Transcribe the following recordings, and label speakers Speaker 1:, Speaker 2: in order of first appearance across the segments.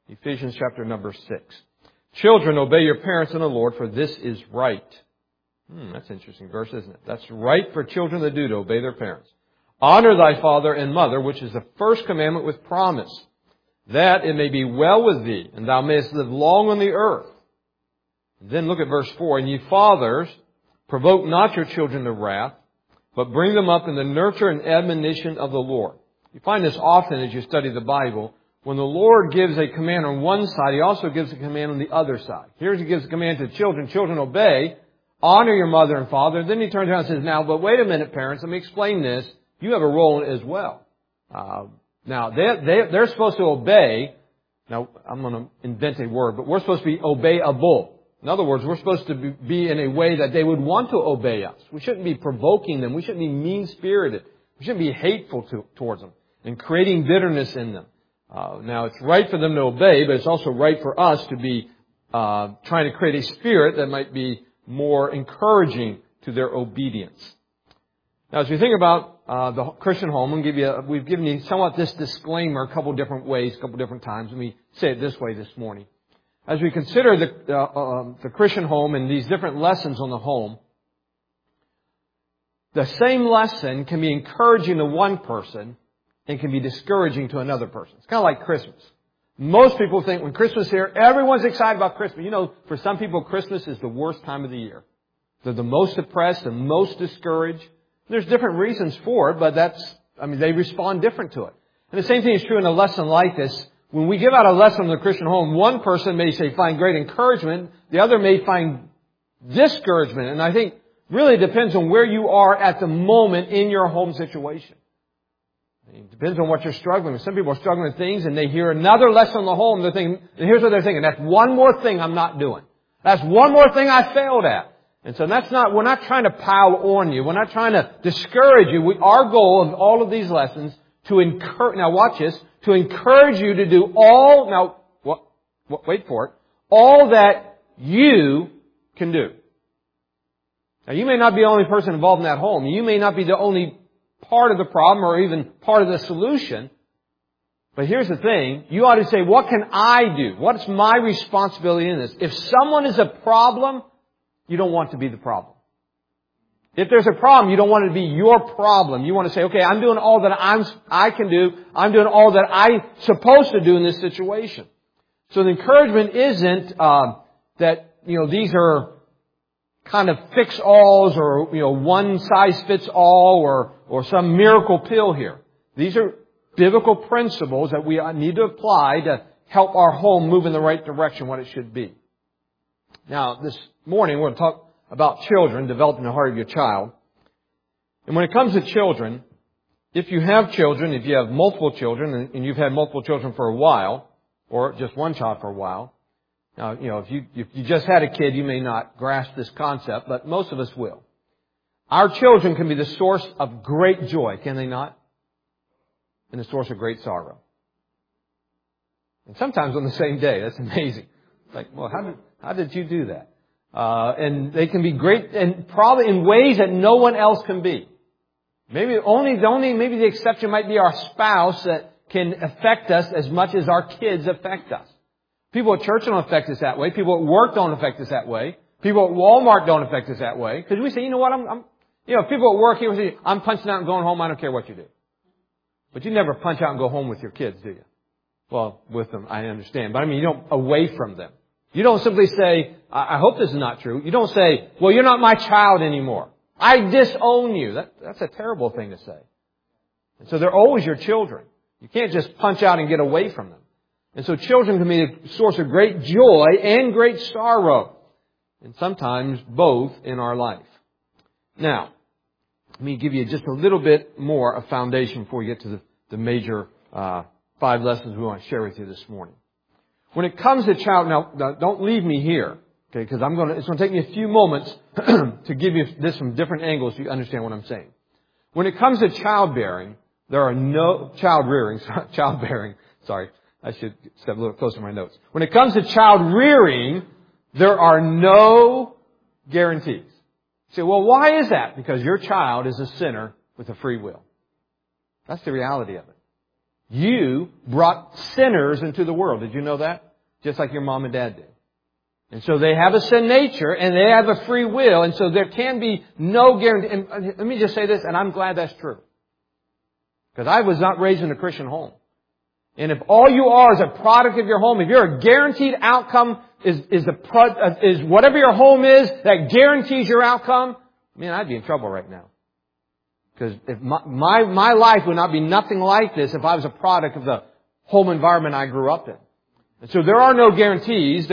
Speaker 1: Ephesians chapter number 6. Children, obey your parents in the Lord, for this is right. That's an interesting verse, isn't it? That's right for children to do, to obey their parents. Honor thy father and mother, which is the first commandment with promise, that it may be well with thee, and thou mayest live long on the earth. And then look at verse 4. And ye fathers, provoke not your children to wrath, but bring them up in the nurture and admonition of the Lord. You find this often as you study the Bible. When the Lord gives a command on one side, He also gives a command on the other side. Here He gives a command to children. Children, obey. Honor your mother and father. Then He turns around and says, now, but wait a minute, parents. Let me explain this. You have a role in it as well. Now, they're supposed to obey. Now, I'm going to invent a word, but we're supposed to be obeyable. In other words, we're supposed to be in a way that they would want to obey us. We shouldn't be provoking them. We shouldn't be mean-spirited. We shouldn't be hateful towards them and creating bitterness in them. Now, it's right for them to obey, but it's also right for us to be trying to create a spirit that might be more encouraging to their obedience. Now, as we think about the Christian home, we've given you somewhat this disclaimer a couple different ways, a couple different times. Let me say it this way this morning. As we consider the Christian home and these different lessons on the home, the same lesson can be encouraging to one person and can be discouraging to another person. It's kind of like Christmas. Most people think when Christmas is here, everyone's excited about Christmas. You know, for some people, Christmas is the worst time of the year. They're the most depressed, the most discouraged. There's different reasons for it, but they respond different to it. And the same thing is true in a lesson like this. When we give out a lesson in the Christian home, one person may find great encouragement. The other may find discouragement. And I think really it depends on where you are at the moment in your home situation. It depends on what you're struggling with. Some people are struggling with things and they hear another lesson in the home. They're thinking, and here's what they're thinking. That's one more thing I'm not doing. That's one more thing I failed at. And so we're not trying to pile on you. We're not trying to discourage you. Our goal of all of these lessons to encourage, now watch this, to encourage you to do all that you can do. Now you may not be the only person involved in that home. You may not be the only part of the problem or even part of the solution. But here's the thing. You ought to say, what can I do? What's my responsibility in this? If someone is a problem, you don't want to be the problem. If there's a problem, you don't want it to be your problem. You want to say, okay, I'm doing all that I can do. I'm doing all that I'm supposed to do in this situation. So the encouragement isn't that, these are kind of fix-alls or, one size fits all or some miracle pill here. These are biblical principles that we need to apply to help our home move in the right direction, what it should be. Now, this morning we're going to talk about children, developing the heart of your child. And when it comes to children, if you have children, if you have multiple children, and you've had multiple children for a while, or just one child for a while, now, if you just had a kid, you may not grasp this concept, but most of us will. Our children can be the source of great joy, can they not? And the source of great sorrow. And sometimes on the same day. That's amazing. It's like, well, how did you do that? And they can be great, and probably in ways that no one else can be. Maybe the exception might be our spouse that can affect us as much as our kids affect us. People at church don't affect us that way. People at work don't affect us that way. People at Walmart don't affect us that way. Because we say, you know what, people at work here will say, I'm punching out and going home, I don't care what you do. But you never punch out and go home with your kids, do you? Well, with them, I understand. But you don't away from them. You don't simply say, I hope this is not true. You don't say, well, you're not my child anymore. I disown you. That's a terrible thing to say. And so they're always your children. You can't just punch out and get away from them. And so children can be a source of great joy and great sorrow. And sometimes both in our life. Now, let me give you just a little bit more of foundation before we get to the major 5 lessons we want to share with you this morning. When it comes to child, now don't leave me here, okay? Because it's going to take me a few moments to give you this from different angles so you understand what I'm saying. When it comes to childbearing, there are no childbearing. Sorry, I should step a little closer to my notes. When it comes to child rearing, there are no guarantees. You say, well, why is that? Because your child is a sinner with a free will. That's the reality of it. You brought sinners into the world. Did you know that? Just like your mom and dad did. And so they have a sin nature and they have a free will. And so there can be no guarantee. And let me just say this, and I'm glad that's true. Because I was not raised in a Christian home. And if all you are is a product of your home, if you're a guaranteed outcome is whatever your home is that guarantees your outcome, man, I'd be in trouble right now. Because if my life would not be nothing like this if I was a product of the home environment I grew up in. And so there are no guarantees.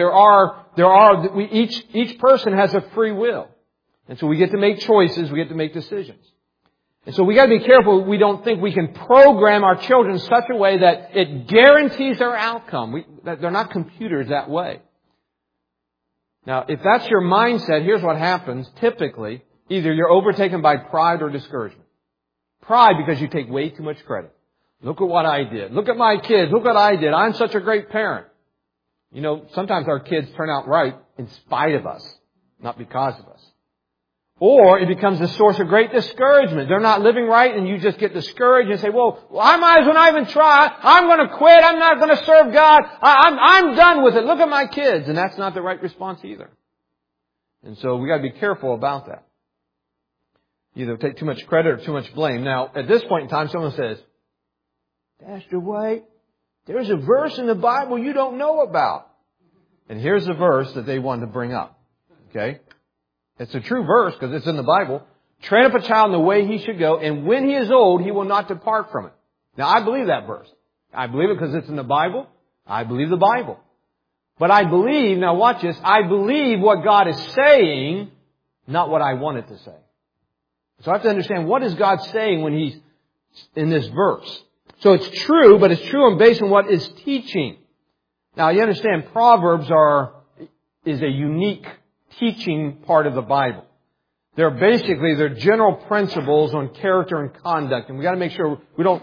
Speaker 1: Each person has a free will. And so we get to make choices, we get to make decisions. And so we got to be careful we don't think we can program our children in such a way that it guarantees their outcome. They're not computers that way. Now, if that's your mindset, here's what happens. Typically, either you're overtaken by pride or discouragement. Pride because you take way too much credit. Look at what I did. Look at my kids. Look what I did. I'm such a great parent. You know, sometimes our kids turn out right in spite of us, not because of us. Or it becomes a source of great discouragement. They're not living right and you just get discouraged and say, well, I might as well not even try. I'm going to quit. I'm not going to serve God. I'm done with it. Look at my kids. And that's not the right response either. And so we got to be careful about that. Either take too much credit or too much blame. Now, at this point in time, someone says, Pastor White, there's a verse in the Bible you don't know about. And here's the verse that they wanted to bring up. Okay? It's a true verse because it's in the Bible. Train up a child in the way he should go, and when he is old, he will not depart from it. Now, I believe that verse. I believe it because it's in the Bible. I believe the Bible. But I believe, now watch this, I believe what God is saying, not what I want it to say. So I have to understand, what is God saying when He's in this verse? So it's true, but it's true based on what is teaching. Now you understand, Proverbs is a unique teaching part of the Bible. They're general principles on character and conduct, and we got to make sure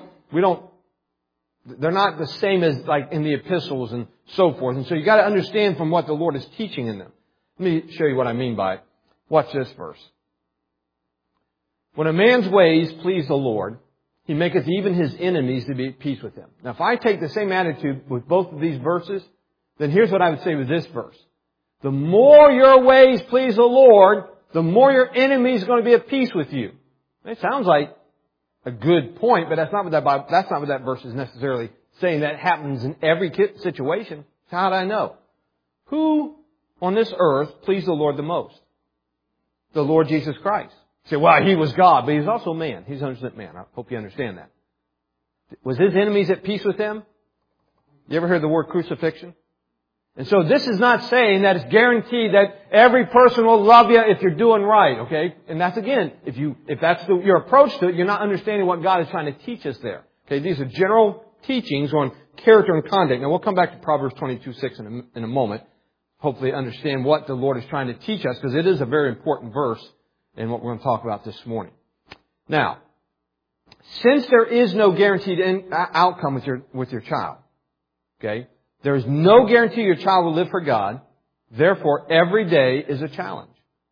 Speaker 1: they're not the same as like in the epistles and so forth. And so you got to understand from what the Lord is teaching in them. Let me show you what I mean by it. Watch this verse. When a man's ways please the Lord, He maketh even his enemies to be at peace with him. Now, if I take the same attitude with both of these verses, then here's what I would say with this verse. The more your ways please the Lord, the more your enemy is going to be at peace with you. It sounds like a good point, but that's not what that verse is necessarily saying. That happens in every situation. How do I know? Who on this earth pleased the Lord the most? The Lord Jesus Christ. You say, well, He was God, but He's also man. He's 100% man. I hope you understand that. Was His enemies at peace with Him? You ever heard the word crucifixion? And so this is not saying that it's guaranteed that every person will love you if you're doing right, okay? And that's again, if that's your approach to it, you're not understanding what God is trying to teach us there. Okay, these are general teachings on character and conduct. Now we'll come back to Proverbs 22:6 in a moment. Hopefully understand what the Lord is trying to teach us, because it is a very important verse in what we're going to talk about this morning. Now, since there is no guaranteed outcome with your child, okay, there is no guarantee your child will live for God. Therefore, every day is a challenge.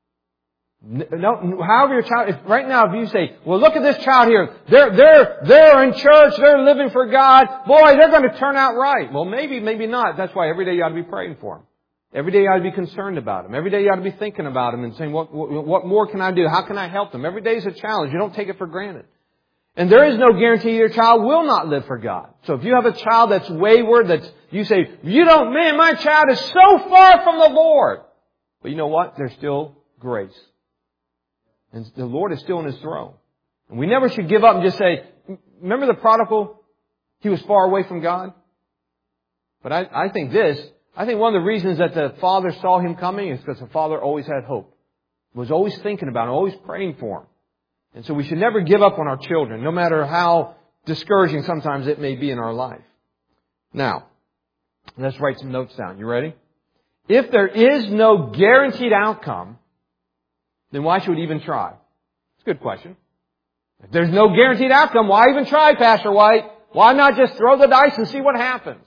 Speaker 1: No, however your child, right now if you say, well, look at this child here, they're in church, they're living for God, boy, they're going to turn out right. Well, maybe not. That's why every day you ought to be praying for them. Every day you ought to be concerned about them. Every day you ought to be thinking about them and saying, what more can I do? How can I help them? Every day is a challenge. You don't take it for granted. And there is no guarantee your child will not live for God. So if you have a child that's wayward, you say, my child is so far from the Lord. But you know what? There's still grace. And the Lord is still on His throne. And we never should give up and just say, remember the prodigal? He was far away from God. But I think one of the reasons that the father saw him coming is because the father always had hope. Was always thinking about him, always praying for him. And so we should never give up on our children, no matter how discouraging sometimes it may be in our life. Now, let's write some notes down. You ready? If there is no guaranteed outcome, then why should we even try? It's a good question. If there's no guaranteed outcome, why even try, Pastor White? Why not just throw the dice and see what happens?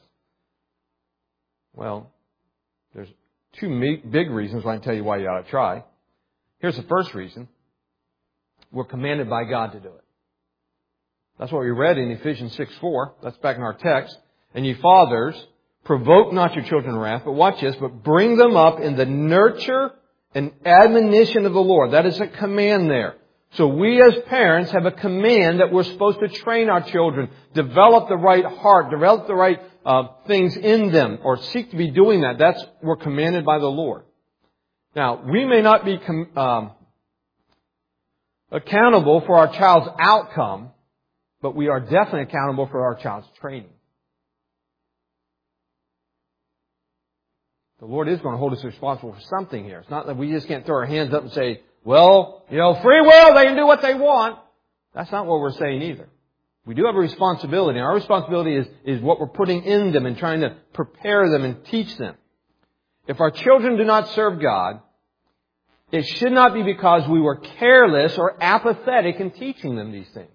Speaker 1: Well, there's two big reasons why I can tell you why you ought to try. Here's the first reason. We're commanded by God to do it. That's what we read in Ephesians 6:4. That's back in our text. And ye fathers, provoke not your children to wrath, but watch this, but bring them up in the nurture and admonition of the Lord. That is a command there. So we as parents have a command that we're supposed to train our children, develop the right heart, develop the right things in them, or seek to be doing that. That's we're commanded by the Lord. Now, we may not be accountable for our child's outcome, but we are definitely accountable for our child's training. The Lord is going to hold us responsible for something here. It's not that we just can't throw our hands up and say, well, free will, they can do what they want. That's not what we're saying either. We do have a responsibility, and our responsibility is what we're putting in them and trying to prepare them and teach them. If our children do not serve God, it should not be because we were careless or apathetic in teaching them these things.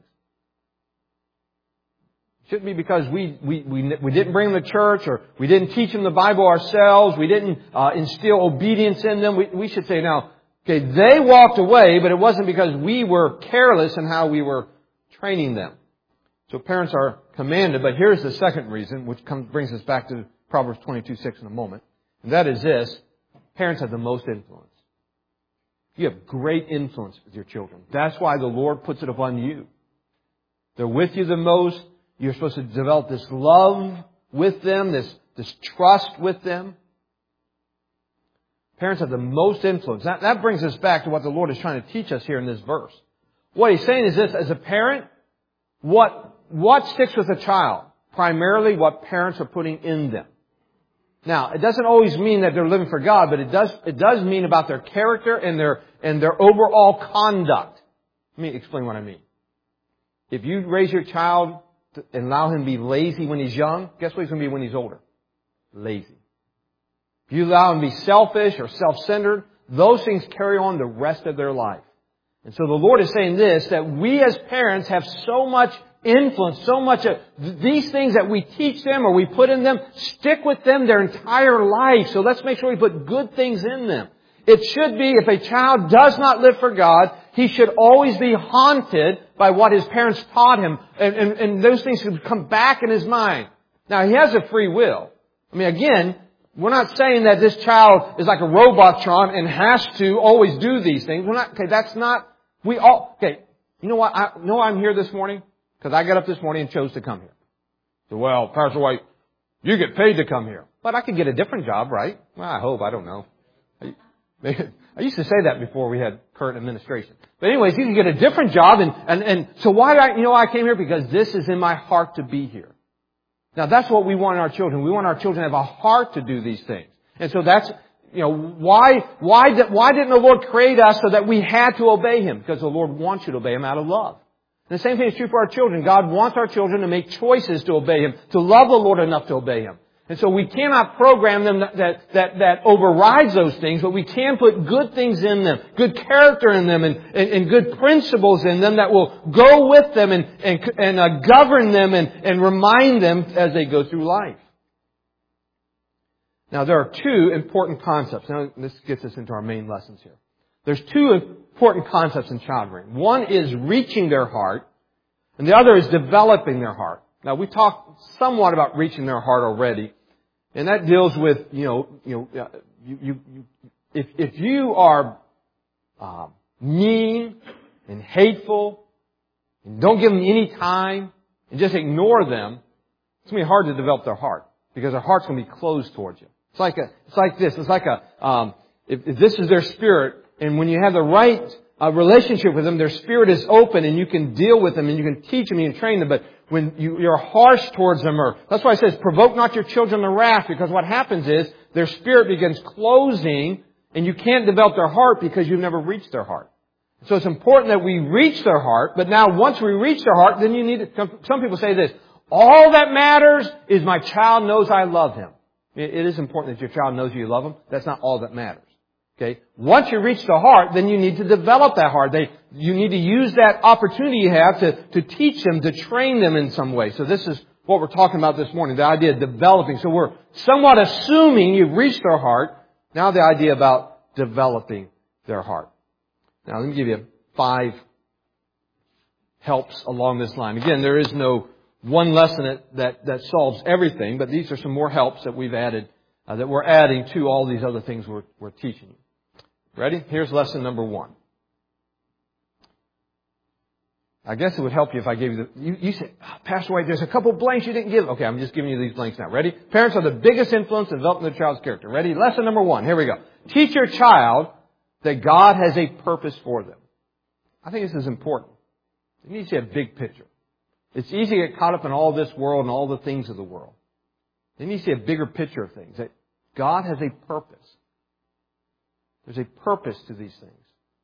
Speaker 1: It shouldn't be because we didn't bring them to church, or we didn't teach them the Bible ourselves, we didn't instill obedience in them. We should say, now, okay, they walked away, but it wasn't because we were careless in how we were training them. So parents are commanded, but here's the second reason, which brings us back to Proverbs 22:6 in a moment. And that is this: parents have the most influence. You have great influence with your children. That's why the Lord puts it upon you. They're with you the most. You're supposed to develop this love with them, this trust with them. Parents have the most influence. That brings us back to what the Lord is trying to teach us here in this verse. What He's saying is this: as a parent, what sticks with a child? Primarily what parents are putting in them. Now, it doesn't always mean that they're living for God, but it does mean about their character and their overall conduct. Let me explain what I mean. If you raise your child and allow him to be lazy when he's young, guess what he's going to be when he's older? Lazy. If you allow him to be selfish or self-centered, those things carry on the rest of their life. And so the Lord is saying this, that we as parents have so much influence, so much of these things that we teach them or we put in them, stick with them their entire life. So let's make sure we put good things in them. It should be, if a child does not live for God, he should always be haunted by what his parents taught him. And those things should come back in his mind. Now, he has a free will. I mean, again, we're not saying that this child is like a Robotron and has to always do these things. We're not, okay, that's not, okay, you know what? I know I'm here this morning because I got up this morning and chose to come here. So, well, Pastor White, you get paid to come here. But I could get a different job, right? Well, I hope. I don't know. I used to say that before we had current administration. But anyways, you can get a different job. And so why I came here? Because this is in my heart to be here. Now that's what we want in our children. We want our children to have a heart to do these things. And so that's, why didn't the Lord create us so that we had to obey Him? Because the Lord wants you to obey Him out of love. And the same thing is true for our children. God wants our children to make choices to obey Him, to love the Lord enough to obey Him. And so we cannot program them that overrides those things, but we can put good things in them, good character in them, and good principles in them that will go with them and govern them and remind them as they go through life. Now, there are two important concepts. Now, this gets us into our main lessons here. There's two important concepts in child rearing. One is reaching their heart, and the other is developing their heart. Now, we talked somewhat about reaching their heart already, and that deals with, if you are mean and hateful and don't give them any time and just ignore them, it's going to be hard to develop their heart because their heart's going to be closed towards you. It's like this. It's like if this is their spirit, and when you have the right relationship with them, their spirit is open and you can deal with them and you can teach them and you can train them. But when you're harsh towards them, that's why it says, provoke not your children to wrath, because what happens is their spirit begins closing and you can't develop their heart because you've never reached their heart. So it's important that we reach their heart, but now once we reach their heart, then you need to, some people say this, all that matters is my child knows I love him. It is important that your child knows you love him. That's not all that matters. Okay? Once you reach the heart, then you need to develop that heart. You need to use that opportunity you have to teach them, to train them in some way. So this is what we're talking about this morning, the idea of developing. So we're somewhat assuming you've reached their heart. Now the idea about developing their heart. Now let me give you 5 helps along this line. Again, there is no one lesson that solves everything, but these are some more helps that we've added, that we're adding to all these other things we're teaching you. Ready? Here's lesson number 1. I guess it would help you if I gave you you say, Pastor White, there's a couple blanks you didn't give. Okay, I'm just giving you these blanks now. Ready? Parents are the biggest influence in developing the child's character. Ready? Lesson number 1. Here we go. Teach your child that God has a purpose for them. I think this is important. You need to see a big picture. It's easy to get caught up in all this world and all the things of the world. You need to see a bigger picture of things. That God has a purpose. There's a purpose to these things.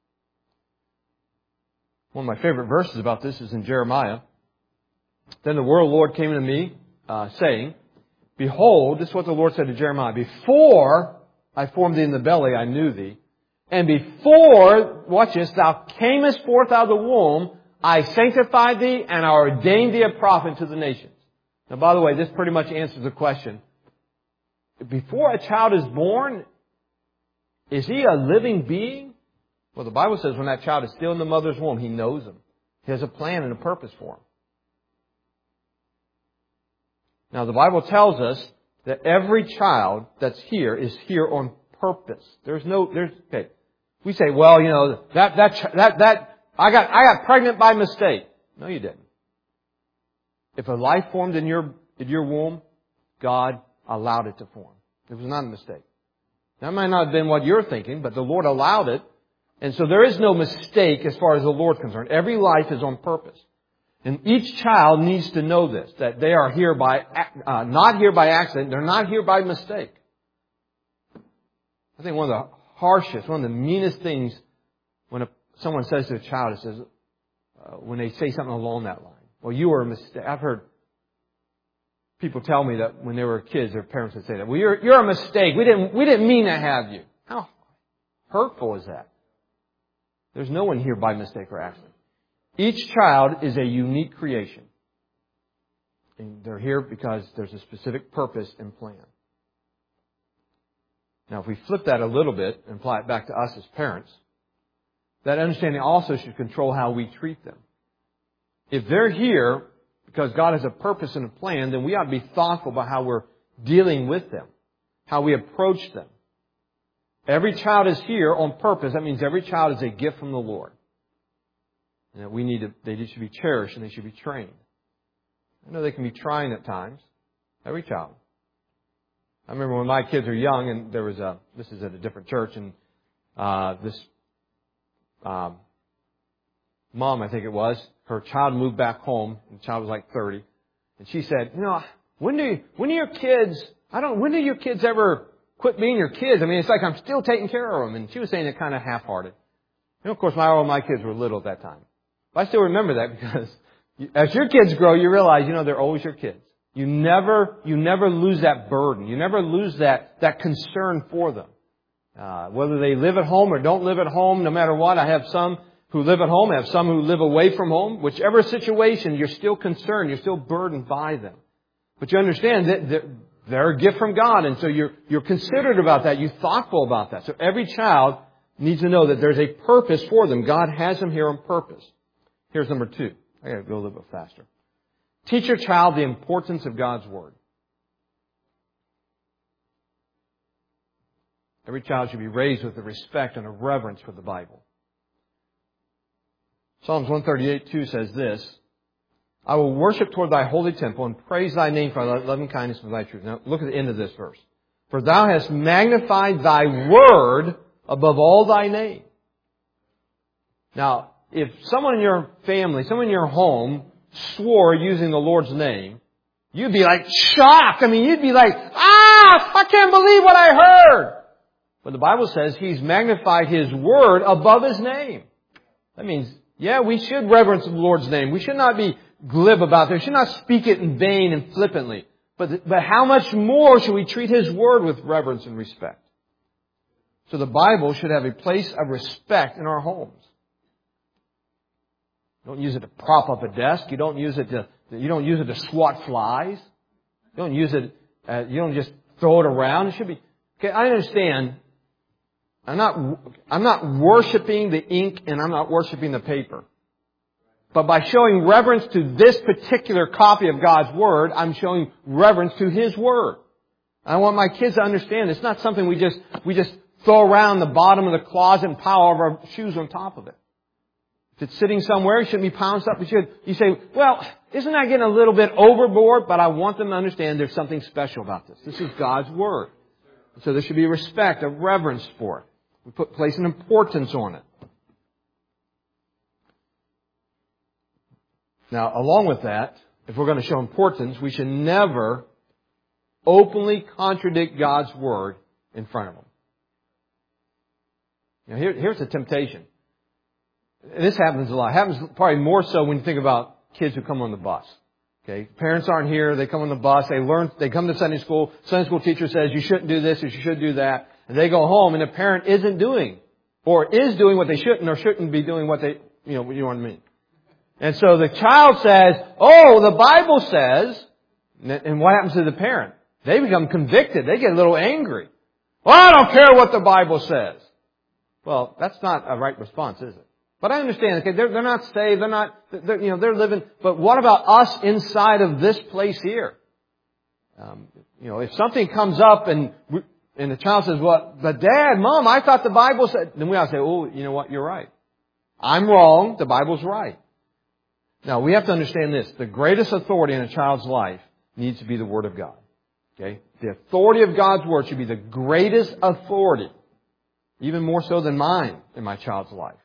Speaker 1: One of my favorite verses about this is in Jeremiah. Then the word of the Lord came to me, saying, Behold, this is what the Lord said to Jeremiah, Before I formed thee in the belly, I knew thee. And before, watch this, thou camest forth out of the womb, I sanctified thee and I ordained thee a prophet to the nations. Now, by the way, this pretty much answers the question. Before a child is born, is he a living being? Well, the Bible says when that child is still in the mother's womb, He knows him. He has a plan and a purpose for him. Now, the Bible tells us that every child that's here is here on purpose. Okay. We say, well, you know, I got pregnant by mistake. No, you didn't. If a life formed in your womb, God allowed it to form. It was not a mistake. That might not have been what you're thinking, but the Lord allowed it. And so there is no mistake as far as the Lord is concerned. Every life is on purpose. And each child needs to know this, that they are here not here by accident. They're not here by mistake. I think one of the harshest, one of the meanest things when someone says to a child, it says, when they say something along that line, well, you were a mistake. I've heard people tell me that when they were kids, their parents would say that, well, you're a mistake. We didn't mean to have you. How hurtful is that? There's no one here by mistake or accident. Each child is a unique creation. And they're here because there's a specific purpose and plan. Now, if we flip that a little bit and apply it back to us as parents, that understanding also should control how we treat them. If they're here because God has a purpose and a plan, then we ought to be thoughtful about how we're dealing with them, how we approach them. Every child is here on purpose. That means every child is a gift from the Lord. And that they should be cherished and they should be trained. I know they can be trying at times. Every child. I remember when my kids were young, and this is at a different church, and this mom, I think it was, her child moved back home, and the child was like 30, and she said, when do your kids ever quit being your kids? I mean, it's like I'm still taking care of them. And she was saying it kind of half-hearted. And of course, all my kids were little at that time. But I still remember that because as your kids grow, you realize, they're always your kids. You never lose that burden. You never lose that concern for them. Whether they live at home or don't live at home, no matter what, I have some who live at home, I have some who live away from home. Whichever situation, you're still concerned, you're still burdened by them. But you understand that they're a gift from God, and so you're considerate about that, you're thoughtful about that. So every child needs to know that there's a purpose for them. God has them here on purpose. Here's number 2. I got to go a little bit faster. Teach your child the importance of God's Word. Every child should be raised with a respect and a reverence for the Bible. Psalms 138:2 says this, I will worship toward thy holy temple and praise thy name for thy loving kindness and thy truth. Now look at the end of this verse. For thou hast magnified thy word above all thy name. Now, if someone in your family, someone in your home swore using the Lord's name, you'd be like shocked. I mean, you'd be like, I can't believe what I heard. But the Bible says He's magnified His word above His name. That means, we should reverence the Lord's name. We should not be glib about it. We should not speak it in vain and flippantly. But how much more should we treat His word with reverence and respect? So the Bible should have a place of respect in our homes. You don't use it to prop up a desk. You don't use it to swat flies. You don't use it. You don't just throw it around. It should be. Okay, I understand. I'm not worshiping the ink and I'm not worshiping the paper. But by showing reverence to this particular copy of God's Word, I'm showing reverence to His Word. I want my kids to understand it's not something we just throw around the bottom of the closet and pile all of our shoes on top of it. If it's sitting somewhere, it shouldn't be pounced up. You say, well, isn't that getting a little bit overboard? But I want them to understand there's something special about this. This is God's Word. So there should be respect, a reverence for it. We place an importance on it. Now, along with that, if we're going to show importance, we should never openly contradict God's Word in front of them. Now, here's the temptation. This happens a lot. It happens probably more so when you think about kids who come on the bus. Okay, parents aren't here. They come on the bus. They come to Sunday school. Sunday school teacher says you shouldn't do this or you should do that. And they go home and the parent isn't doing or is doing what they shouldn't or shouldn't be doing what they, you know what I mean. And so the child says, oh, the Bible says, and what happens to the parent? They become convicted. They get a little angry. Well, I don't care what the Bible says. Well, that's not a right response, is it? But I understand, okay, they're not saved, they're living, but what about us inside of this place here? If something comes up and the child says, well, but Dad, Mom, I thought the Bible said, then we ought to say, oh, you know what, you're right. I'm wrong, the Bible's right. Now, we have to understand this. The greatest authority in a child's life needs to be the Word of God. Okay? The authority of God's Word should be the greatest authority, even more so than mine in my child's life.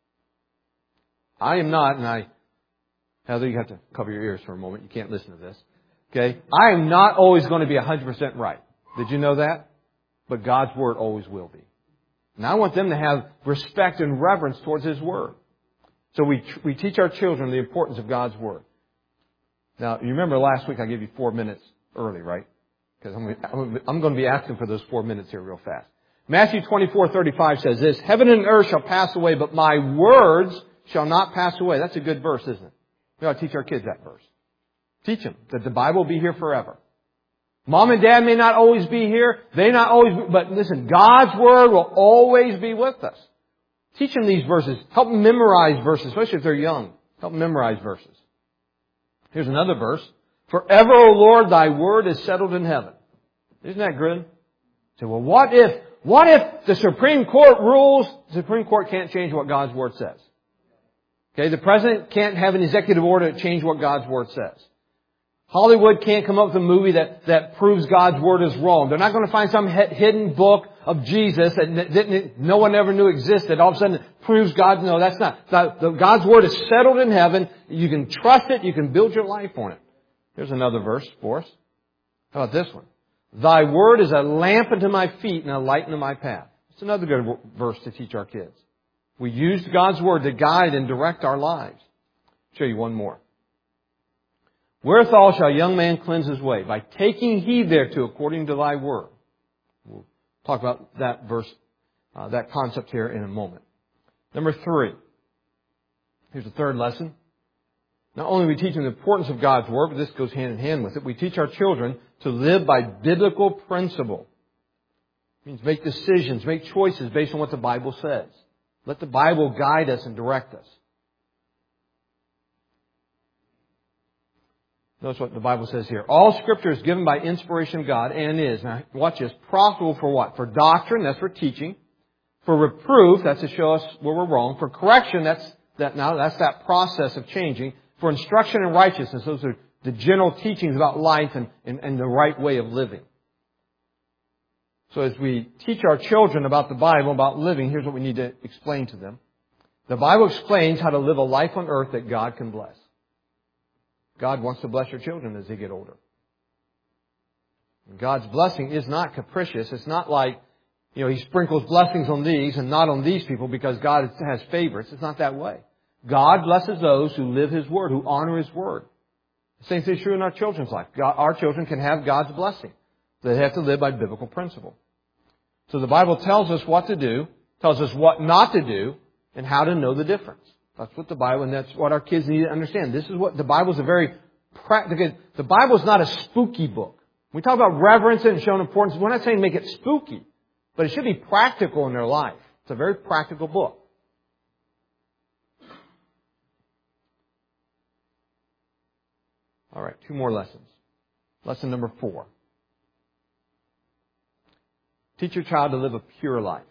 Speaker 1: I am not, Heather, you have to cover your ears for a moment. You can't listen to this. Okay? I am not always going to be 100% right. Did you know that? But God's Word always will be. And I want them to have respect and reverence towards His Word. So we teach our children the importance of God's Word. Now, you remember last week I gave you 4 minutes early, right? Because I'm going to be asking for those 4 minutes here real fast. Matthew 24:35 says this, heaven and earth shall pass away, but my words shall not pass away. That's a good verse, isn't it? We ought to teach our kids that verse. Teach them that the Bible will be here forever. Mom and Dad may not always be here. But listen, God's Word will always be with us. Teach them these verses. Help them memorize verses, especially if they're young. Help them memorize verses. Here's another verse. Forever, O Lord, thy word is settled in heaven. Isn't that good? So, well, what if the Supreme Court rules? The Supreme Court can't change what God's Word says. Okay, the President can't have an executive order to change what God's Word says. Hollywood can't come up with a movie that proves God's Word is wrong. They're not going to find some hidden book of Jesus that no one ever knew existed. All of a sudden it proves God. No, that's not. God's Word is settled in heaven. You can trust it. You can build your life on it. Here's another verse for us. How about this one? Thy Word is a lamp unto my feet and a light unto my path. It's another good verse to teach our kids. We use God's Word to guide and direct our lives. I'll show you one more. Wherewithal shall a young man cleanse his way? By taking heed thereto according to thy word. We'll talk about that verse, that concept here in a moment. Number 3. Here's the third lesson. Not only do we teach them the importance of God's Word, but this goes hand in hand with it. We teach our children to live by biblical principle. It means make decisions, make choices based on what the Bible says. Let the Bible guide us and direct us. Notice what the Bible says here. All Scripture is given by inspiration of God and is, now watch this, profitable for what? For doctrine, that's for teaching. For reproof, that's to show us where we're wrong. For correction, that's that process of changing. For instruction in righteousness, those are the general teachings about life and the right way of living. So as we teach our children about the Bible, about living, here's what we need to explain to them. The Bible explains how to live a life on earth that God can bless. God wants to bless your children as they get older. God's blessing is not capricious. It's not like, He sprinkles blessings on these and not on these people because God has favorites. It's not that way. God blesses those who live His Word, who honor His Word. The same thing is true in our children's life. Our children can have God's blessing. They have to live by biblical principle. So the Bible tells us what to do, tells us what not to do, and how to know the difference. That's what the Bible, and that's what our kids need to understand. This is what the Bible is a very practical. The Bible is not a spooky book. We talk about reverence and showing importance. We're not saying make it spooky, but it should be practical in their life. It's a very practical book. All right, 2 more lessons. Lesson number 4. Teach your child to live a pure life.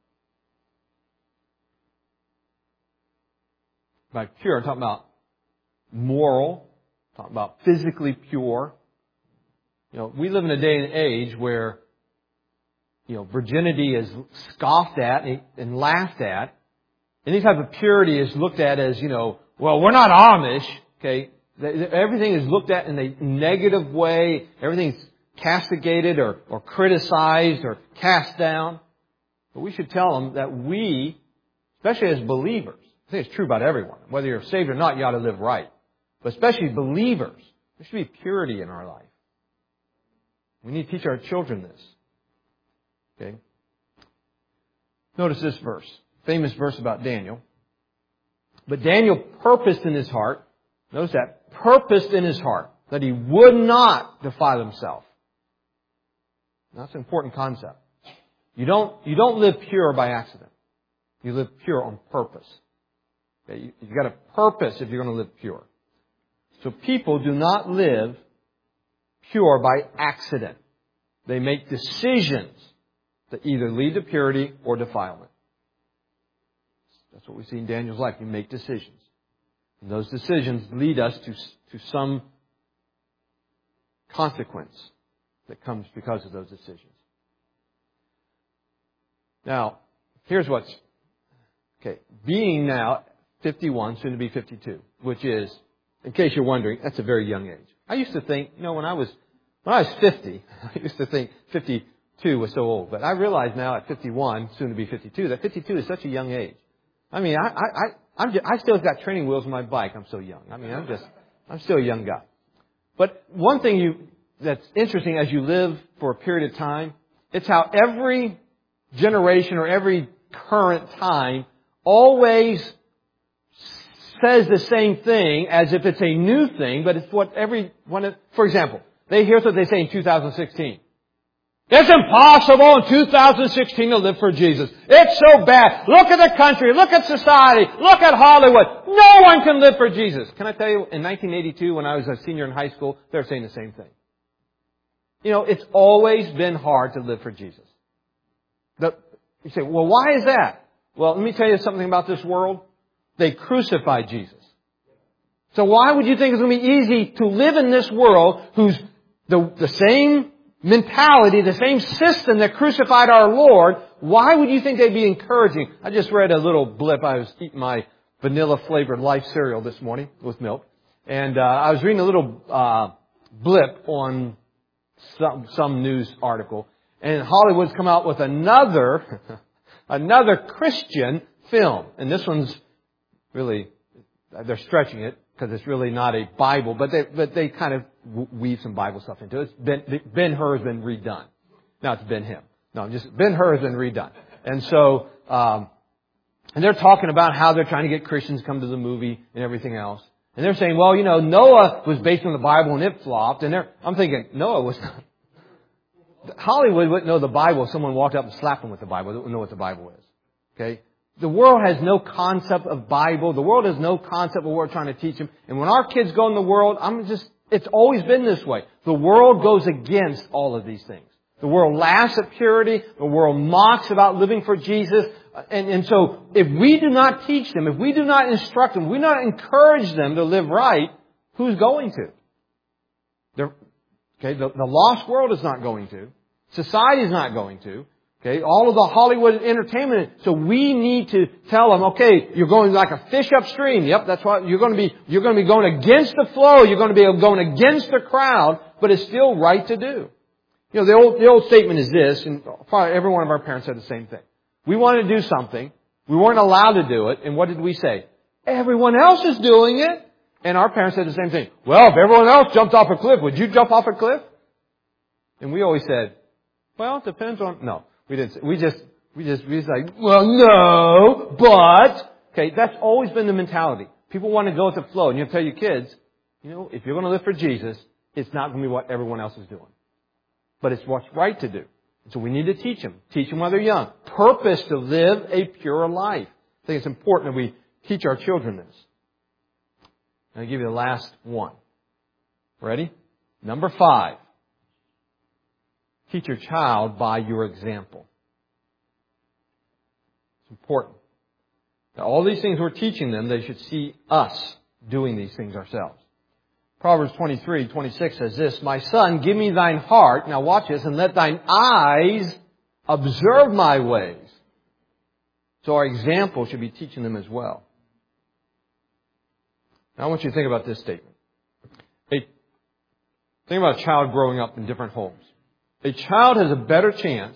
Speaker 1: By pure, I'm talking about moral, I'm talking about physically pure. We live in a day and age where, virginity is scoffed at and laughed at. Any type of purity is looked at as, well, we're not Amish, okay? Everything is looked at in a negative way. Everything's castigated or criticized or cast down. But we should tell them that we, especially as believers, I think it's true about everyone. Whether you're saved or not, you ought to live right. But especially believers, there should be purity in our life. We need to teach our children this. Okay? Notice this verse. Famous verse about Daniel. But Daniel purposed in his heart, notice that, purposed in his heart that he would not defile himself. That's an important concept. You don't live pure by accident. You live pure on purpose. Okay? You've got a purpose if you're going to live pure. So people do not live pure by accident. They make decisions that either lead to purity or defilement. That's what we see in Daniel's life. You make decisions. And those decisions lead us to some consequence that comes because of those decisions. Now, here's what's... Okay, being now 51, soon to be 52, which is, in case you're wondering, that's a very young age. I used to think, when I was 50, I used to think 52 was so old. But I realize now at 51, soon to be 52, that 52 is such a young age. I mean, I still got training wheels on my bike. I'm so young. I mean, I'm still a young guy. But one thing that's interesting as you live for a period of time, it's how every generation or every current time always says the same thing as if it's a new thing, but it's what everyone, for example, here's what they say in 2016. It's impossible in 2016 to live for Jesus. It's so bad. Look at the country. Look at society. Look at Hollywood. No one can live for Jesus. Can I tell you, in 1982, when I was a senior in high school, they were saying the same thing. It's always been hard to live for Jesus. You say, well, why is that? Well, let me tell you something about this world. They crucified Jesus. So why would you think it's going to be easy to live in this world who's the same mentality, the same system that crucified our Lord? Why would you think they'd be encouraging? I just read a little blip. I was eating my vanilla-flavored Life cereal this morning with milk. And I was reading a little blip on some news article. And Hollywood's come out with another Christian film. And this one's really, they're stretching it because it's really not a Bible, but they kind of weave some Bible stuff into it. Ben-Hur has been redone. Now it's Ben-Him. No, Ben-Hur has been redone. And so, and they're talking about how they're trying to get Christians to come to the movie and everything else. And they're saying, well, Noah was based on the Bible and it flopped. And I'm thinking, Noah was not. Hollywood wouldn't know the Bible if someone walked up and slapped them with the Bible. They wouldn't know what the Bible is. Okay? The world has no concept of Bible. The world has no concept of what we're trying to teach them. And when our kids go in the world, it's always been this way. The world goes against all of these things. The world laughs at purity. The world mocks about living for Jesus. And so if we do not teach them, if we do not instruct them, we do not encourage them to live right, who's going to? The lost world is not going to. Society is not going to. Okay, all of the Hollywood entertainment. So we need to tell them, okay, you're going like a fish upstream. Yep, that's what you're going to be going against the flow. You're going to be going against the crowd, but it's still right to do. The old statement is this, and probably every one of our parents said the same thing. We wanted to do something. We weren't allowed to do it. And what did we say? Everyone else is doing it. And our parents said the same thing. Well, if everyone else jumped off a cliff, would you jump off a cliff? And we always said, well, it depends on... No, we didn't. We just like, well, no, but... Okay, that's always been the mentality. People want to go with the flow. And you tell your kids, if you're going to live for Jesus, it's not going to be what everyone else is doing. But it's what's right to do. So we need to teach them. Teach them while they're young. Purpose to live a pure life. I think it's important that we teach our children this. I'll give you the last one. Ready? Number 5. Teach your child by your example. It's important. Now, all these things we're teaching them, they should see us doing these things ourselves. Proverbs 23:26 says this, "My son, give me thine heart," now watch this, "and let thine eyes observe my ways." So our example should be teaching them as well. Now I want you to think about this statement. Think about a child growing up in different homes. A child has a better chance.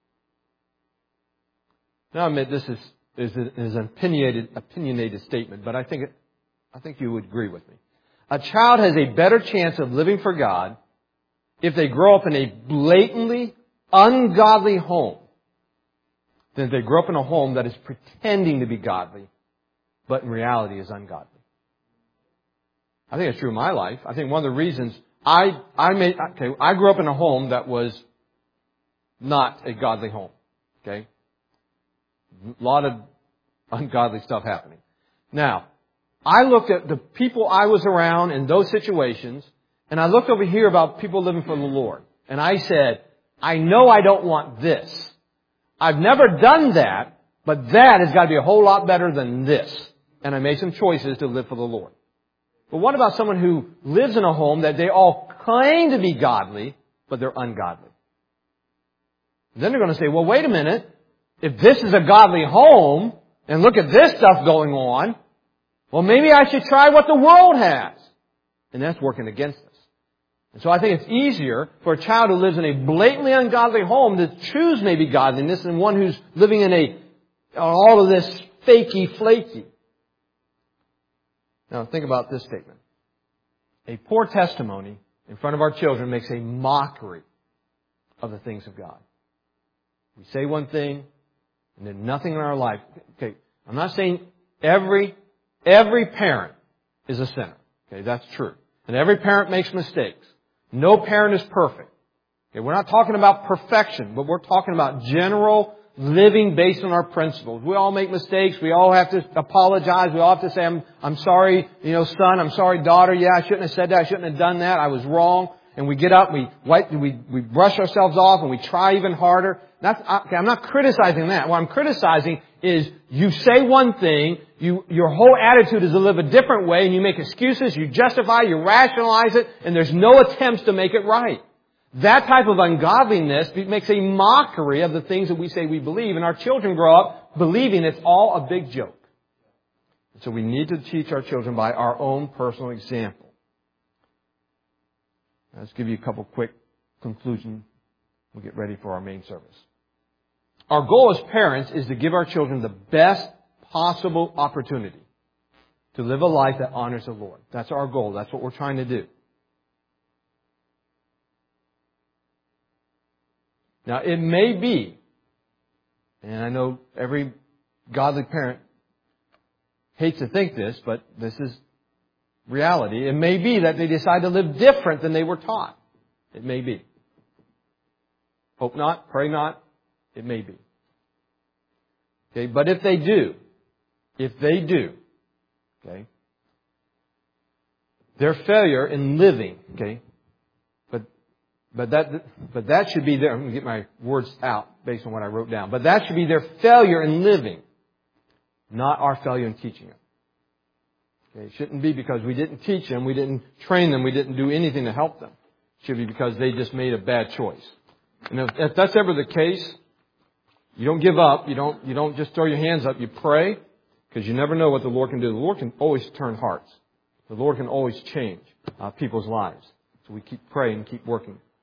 Speaker 1: Now I admit this is an opinionated statement, but I think you would agree with me. A child has a better chance of living for God if they grow up in a blatantly ungodly home than if they grow up in a home that is pretending to be godly, but in reality is ungodly. I think it's true in my life. I think one of the reasons I grew up in a home that was not a godly home. Okay? A lot of ungodly stuff happening. Now, I looked at the people I was around in those situations, and I looked over here about people living for the Lord. And I said, I know I don't want this. I've never done that, but that has got to be a whole lot better than this. And I made some choices to live for the Lord. But what about someone who lives in a home that they all claim to be godly, but they're ungodly? Then they're going to say, well, wait a minute. If this is a godly home, and look at this stuff going on, well, maybe I should try what the world has. And that's working against us. And so I think it's easier for a child who lives in a blatantly ungodly home to choose maybe godliness than one who's living in all of this fakey flaky. Now think about this statement. A poor testimony in front of our children makes a mockery of the things of God. We say one thing, and then nothing in our life. Okay, I'm not saying every parent is a sinner. Okay, that's true. And every parent makes mistakes. No parent is perfect. Okay, we're not talking about perfection, but we're talking about general living based on our principles. We all make mistakes. We all have to apologize. We all have to say, I'm sorry, son. I'm sorry, daughter. Yeah, I shouldn't have said that. I shouldn't have done that. I was wrong. And we get up, we brush ourselves off, and we try even harder. I'm not criticizing that. What I'm criticizing is you say one thing, your whole attitude is to live a different way, and you make excuses, you justify, you rationalize it, and there's no attempts to make it right. That type of ungodliness makes a mockery of the things that we say we believe, and our children grow up believing it's all a big joke. So we need to teach our children by our own personal example. Let's give you a couple quick conclusions. We'll get ready for our main service. Our goal as parents is to give our children the best possible opportunity to live a life that honors the Lord. That's our goal. That's what we're trying to do. Now, it may be, and I know every godly parent hates to think this, but this is reality. It may be that they decide to live different than they were taught. It may be. Hope not, pray not. It may be. Okay, but if they do, okay, their failure in living, okay, but that should be their, I'm going to get my words out based on what I wrote down, but that should be their failure in living, not our failure in teaching them. Okay, it shouldn't be because we didn't teach them, we didn't train them, we didn't do anything to help them. It should be because they just made a bad choice. And if that's ever the case, you don't give up. You don't just throw your hands up. You pray, because you never know what the Lord can do. The Lord can always turn hearts. The Lord can always change people's lives. So we keep praying and keep working